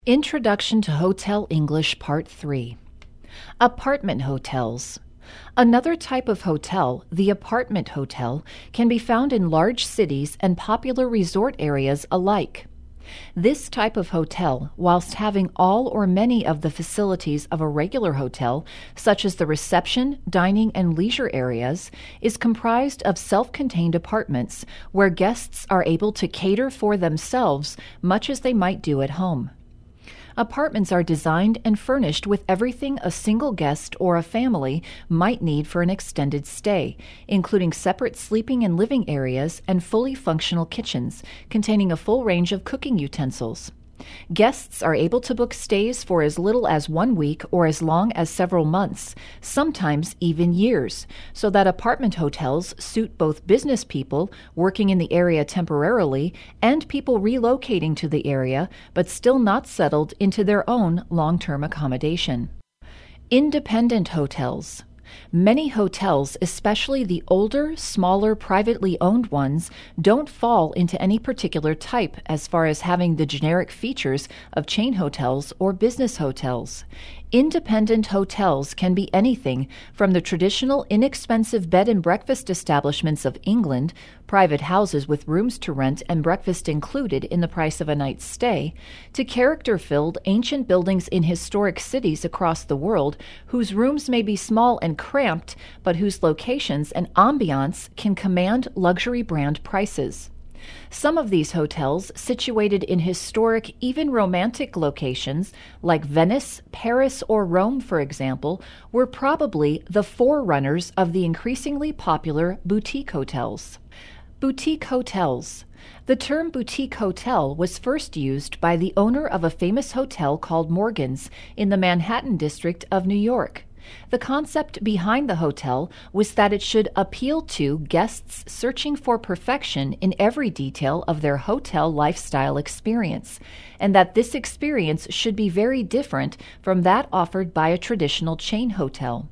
Introduction to Hotel English Part 3. Apartment hotels. Another type of hotel, the apartment hotel, can be found in large cities and popular resort areas alike. This type of hotel, whilst having all or many of the facilities of a regular hotel, such as the reception, dining, and leisure areas, is comprised of self-contained apartments where guests are able to cater for themselves much as they might do at home. Apartments are designed and furnished with everything a single guest or a family might need for an extended stay, including separate sleeping and living areas and fully functional kitchens containing a full range of cooking utensils. Guests are able to book stays for as little as 1 week or as long as several months, sometimes even years, so that apartment hotels suit both business people working in the area temporarily and people relocating to the area but still not settled into their own long-term accommodation. Independent hotels. Many hotels, especially the older, smaller, privately owned ones, don't fall into any particular type as far as having the generic features of chain hotels or business hotels. Independent hotels can be anything from the traditional inexpensive bed and breakfast establishments of England, private houses with rooms to rent and breakfast included in the price of a night's stay, to character-filled ancient buildings in historic cities across the world whose rooms may be small and cramped, but whose locations and ambiance can command luxury brand prices. Some of these hotels, situated in historic, even romantic locations, like Venice, Paris, or Rome, for example, were probably the forerunners of the increasingly popular boutique hotels. Boutique hotels. The term boutique hotel was first used by the owner of a famous hotel called Morgan's in the Manhattan district of New York. The concept behind the hotel was that it should appeal to guests searching for perfection in every detail of their hotel lifestyle experience, and that this experience should be very different from that offered by a traditional chain hotel.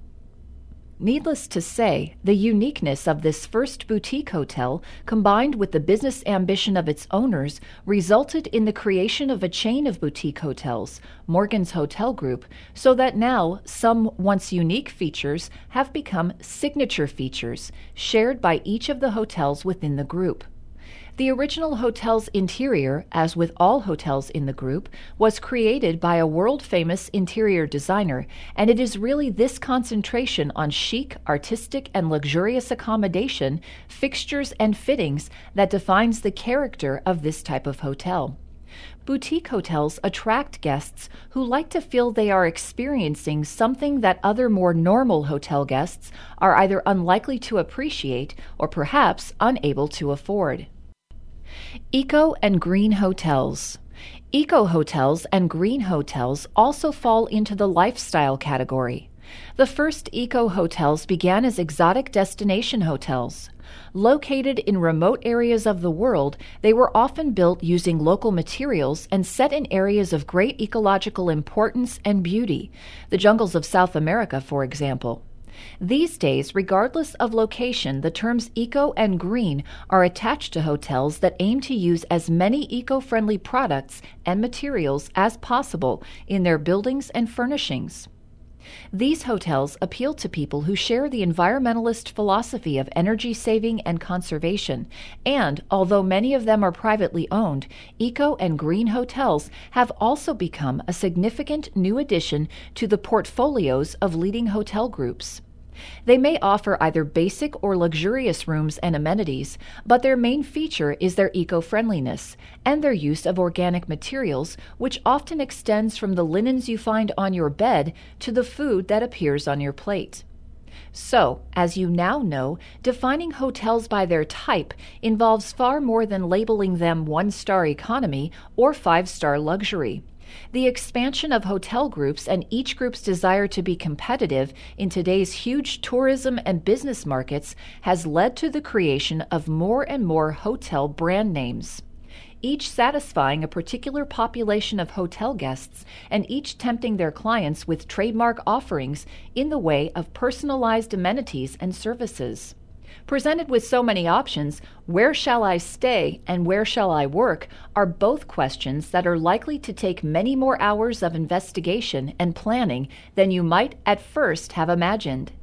Needless to say, the uniqueness of this first boutique hotel, combined with the business ambition of its owners, resulted in the creation of a chain of boutique hotels, Morgan's Hotel Group, so that now some once unique features have become signature features, shared by each of the hotels within the group. The original hotel's interior, as with all hotels in the group, was created by a world-famous interior designer, and it is really this concentration on chic, artistic, and luxurious accommodation, fixtures, and fittings that defines the character of this type of hotel. Boutique hotels attract guests who like to feel they are experiencing something that other more normal hotel guests are either unlikely to appreciate or perhaps unable to afford. Eco and green hotels. Eco hotels and green hotels also fall into the lifestyle category. The first eco hotels began as exotic destination hotels. Located in remote areas of the world, they were often built using local materials and set in areas of great ecological importance and beauty, the jungles of South America, for example. These days, regardless of location, the terms eco and green are attached to hotels that aim to use as many eco-friendly products and materials as possible in their buildings and furnishings. These hotels appeal to people who share the environmentalist philosophy of energy saving and conservation, and although many of them are privately owned, eco and green hotels have also become a significant new addition to the portfolios of leading hotel groups. They may offer either basic or luxurious rooms and amenities, but their main feature is their eco-friendliness and their use of organic materials, which often extends from the linens you find on your bed to the food that appears on your plate. So, as you now know, defining hotels by their type involves far more than labeling them one-star economy or five-star luxury. The expansion of hotel groups and each group's desire to be competitive in today's huge tourism and business markets has led to the creation of more and more hotel brand names, each satisfying a particular population of hotel guests and each tempting their clients with trademark offerings in the way of personalized amenities and services. Presented with so many options, where shall I stay and where shall I work are both questions that are likely to take many more hours of investigation and planning than you might at first have imagined.